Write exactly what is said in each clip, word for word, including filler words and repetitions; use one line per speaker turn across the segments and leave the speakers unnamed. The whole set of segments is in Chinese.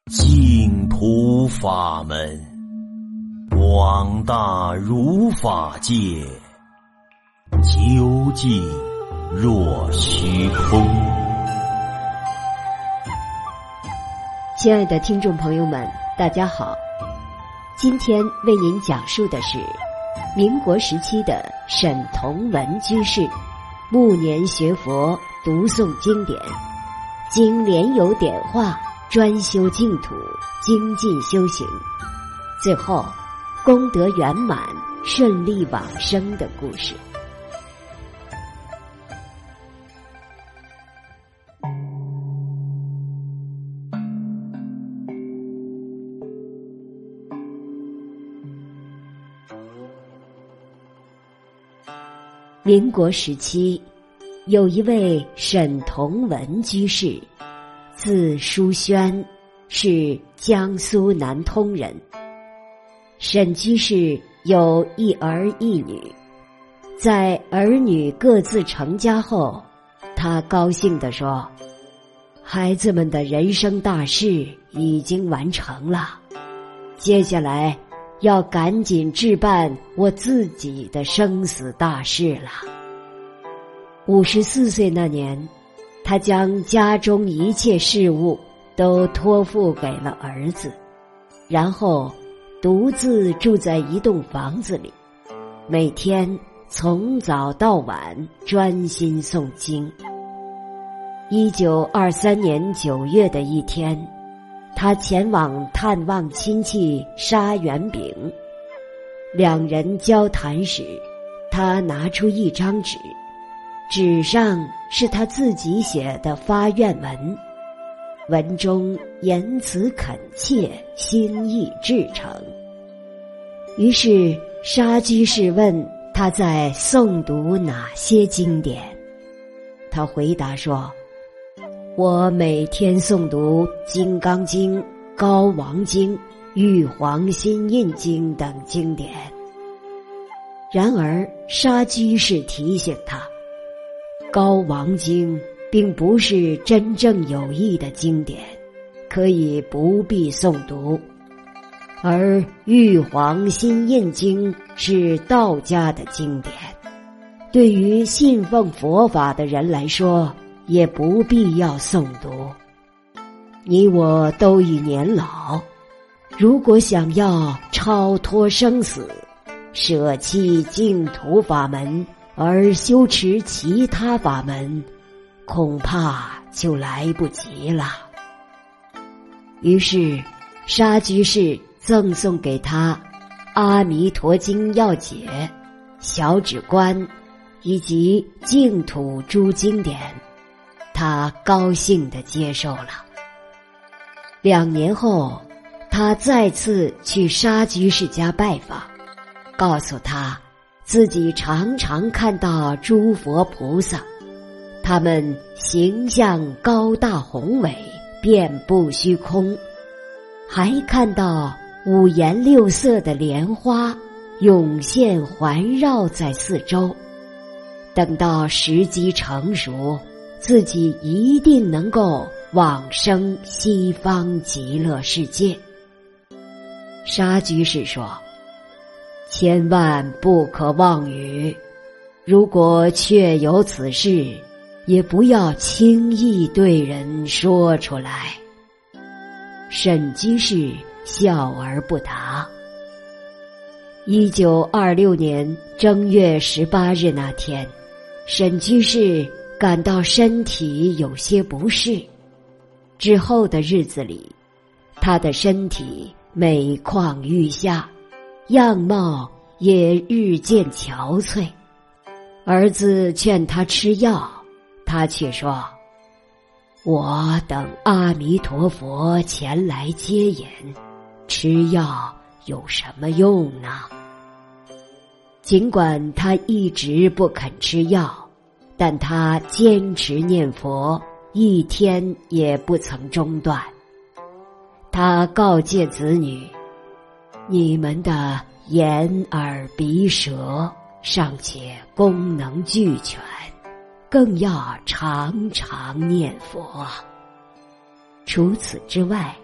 净土法门，广大如法界，究竟若虚空。
亲爱的听众朋友们，大家好，今天为您讲述的是民国时期的沈同文居士暮年学佛，读诵经典，经莲友点化，专修净土，精进修行，最后功德圆满，顺利往生的故事。民国时期，有一位沈同文居士，字书轩，是江苏南通人。沈居士有一儿一女，在儿女各自成家后，他高兴地说：孩子们的人生大事已经完成了，接下来要赶紧置办我自己的生死大事了。五十四岁那年，他将家中一切事务都托付给了儿子，然后独自住在一栋房子里，每天从早到晚专心诵经。一九二三年九月的一天，他前往探望亲戚沙元炳，两人交谈时，他拿出一张纸，纸上是他自己写的发愿文，文中言辞恳切，心意至诚。于是沙居士问他在诵读哪些经典，他回答说：我每天诵读《金刚经》《高王经》《玉皇心印经》等经典。然而沙居士提醒他，高王经并不是真正有益的经典，可以不必诵读，而玉皇心印经是道家的经典，对于信奉佛法的人来说也不必要诵读。你我都已年老，如果想要超脱生死，舍弃净土法门而修持其他法门，恐怕就来不及了。于是沙居士赠送给他《阿弥陀经要解》《小止观》以及净土诸经典，他高兴地接受了。两年后，他再次去沙居士家拜访，告诉他自己常常看到诸佛菩萨，他们形象高大宏伟，遍布虚空，还看到五颜六色的莲花涌现环绕在四周。等到时机成熟，自己一定能够往生西方极乐世界。沙居士说：千万不可妄语，如果确有此事，也不要轻易对人说出来。沈居士笑而不答。一九二六年正月十八日那天，沈居士感到身体有些不适，之后的日子里，他的身体每况愈下，样貌也日渐憔悴。儿子劝他吃药，他却说：我等阿弥陀佛前来接引，吃药有什么用呢？尽管他一直不肯吃药，但他坚持念佛，一天也不曾中断。他告诫子女：你们的眼耳鼻舌尚且功能俱全，更要常常念佛。除此之外，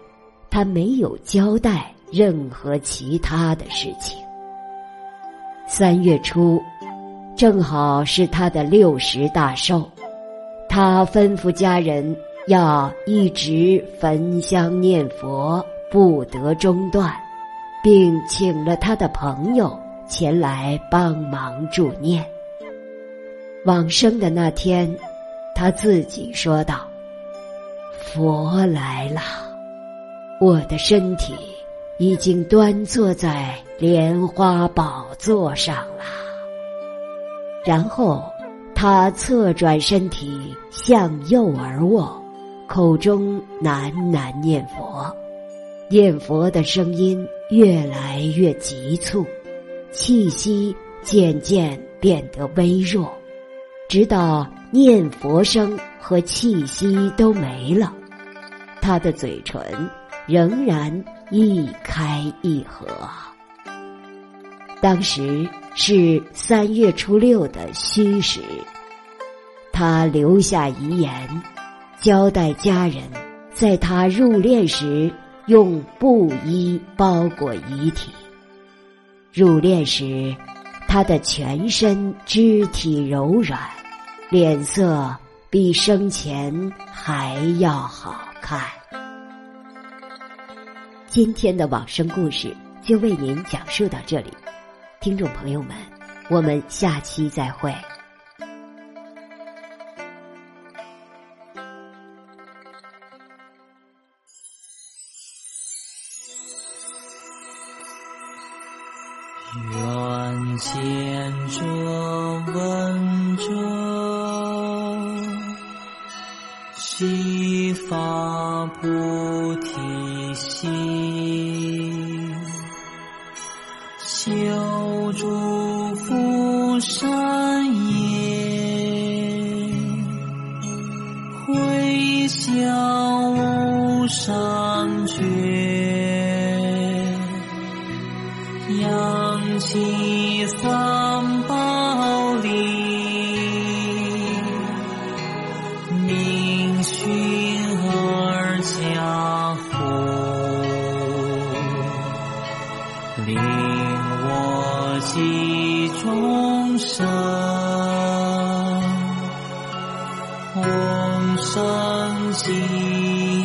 他没有交代任何其他的事情。三月初，正好是他的六十大寿，他吩咐家人要一直焚香念佛，不得中断，并请了他的朋友前来帮忙助念。往生的那天，他自己说道：佛来了，我的身体已经端坐在莲花宝座上了。然后他侧转身体向右而卧，口中喃喃念佛，念佛的声音越来越急促，气息渐渐变得微弱，直到念佛声和气息都没了，他的嘴唇仍然一开一合。当时是三月初六的戌时，他留下遗言，交代家人在他入殓时用布衣包裹遗体。入殓时，他的全身肢体柔软，脸色比生前还要好看。今天的往生故事就为您讲述到这里，听众朋友们，我们下期再会。
愿见者闻者，悉发菩提心，修诸福善业，回向无上觉，扬起三宝力，明训而家福，令我集众生，弘生极